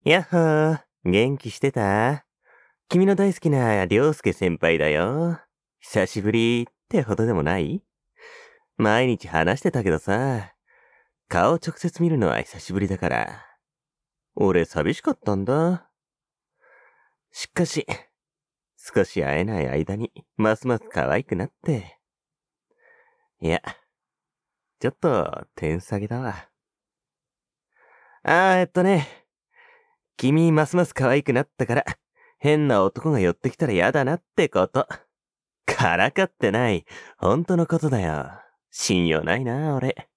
やっほー、元気してた？君の大好きな涼介先輩だよ。久しぶりってほどでもない？毎日話してたけどさ、顔直接見るのは久しぶりだから。俺寂しかったんだ。しかし、少し会えない間に、ますます可愛くなって。いや、ちょっと、点下げだわ。君ますます可愛くなったから、変な男が寄ってきたら嫌だなってこと。からかってない。本当のことだよ。信用ないな、俺。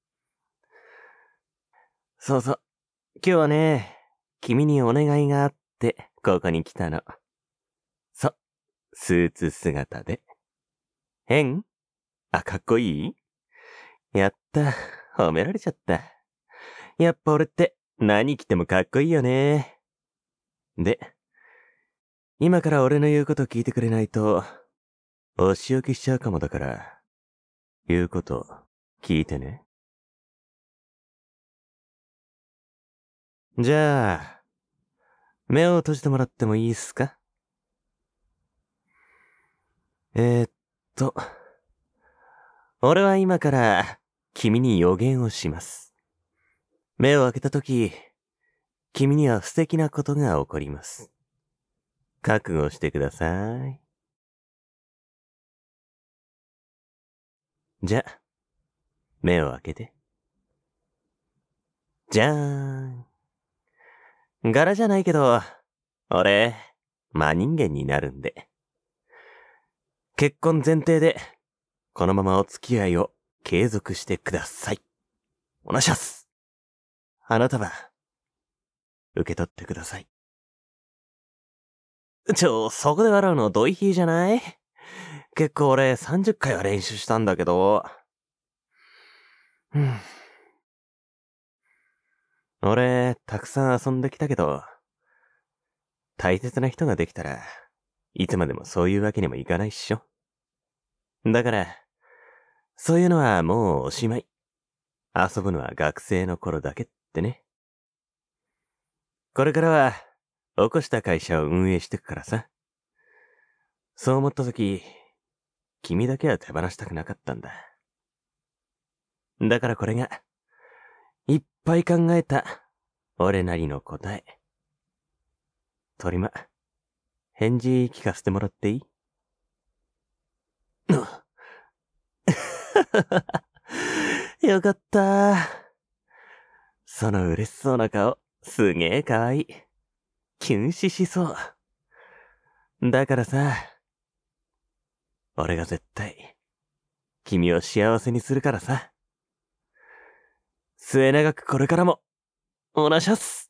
そうそう。今日はね、君にお願いがあって、ここに来たの。スーツ姿で。変？かっこいい？やった。褒められちゃった。やっぱ俺って何着てもかっこいいよね。で、今から俺の言うこと聞いてくれないと、お仕置きしちゃうかもだから、言うこと聞いてね。じゃあ、目を閉じてもらってもいいっすか？えーっと、俺は今から君に予言をします。目を開けたとき、君には素敵なことが起こります。覚悟してください。じゃ、目を開けて。じゃーん。柄じゃないけど、俺、真人間になるんで。結婚前提で、このままお付き合いを継続してください。おなしゃす。花束、受け取ってください。そこで笑うのドイヒーじゃない？結構俺30回は練習したんだけど。俺、たくさん遊んできたけど、大切な人ができたら、いつまでもそういうわけにもいかないっしょ。だから、そういうのはもうおしまい。遊ぶのは学生の頃だけってね。これからは、起こした会社を運営してくからさ。そう思った時、君だけは手放したくなかったんだ。だからこれが、いっぱい考えた、俺なりの答え。トリマ、返事聞かせてもらっていい？よかった。その嬉しそうな顔、すげえかわいい。キュン死しそう。だからさ、俺が絶対、君を幸せにするからさ。末永くこれからも、おなしゃっす。